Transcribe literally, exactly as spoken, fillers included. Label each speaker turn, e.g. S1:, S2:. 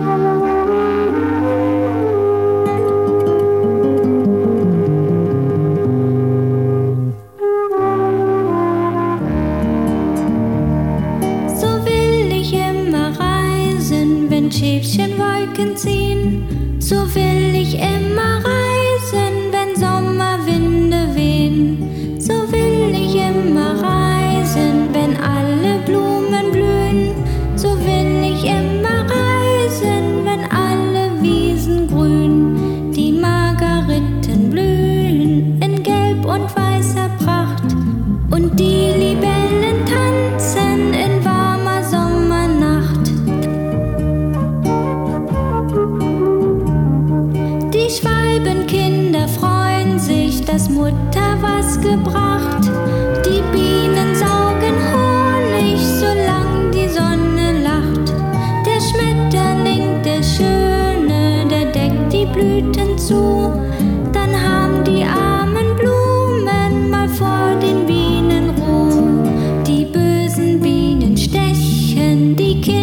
S1: Schäfchenwolken ziehen, so will ich immer reisen, wenn Sommerwinde wehen. So will ich immer reisen, wenn alle Blumen blühen. So will ich immer reisen, wenn alle Wiesen grün. Die Margeriten blühen in gelb und weißer Pracht und die Libellen tanzen in warmer Sommernacht. Die Schwalbenkinder freuen sich, dass Mutter was gebracht. Die Bienen saugen Honig, solang die Sonne lacht. Der Schmetterling, der Schöne, der deckt die Blüten zu. Dann haben die armen Blumen mal vor den Bienen Ruhe. Die bösen Bienen stechen die Kinder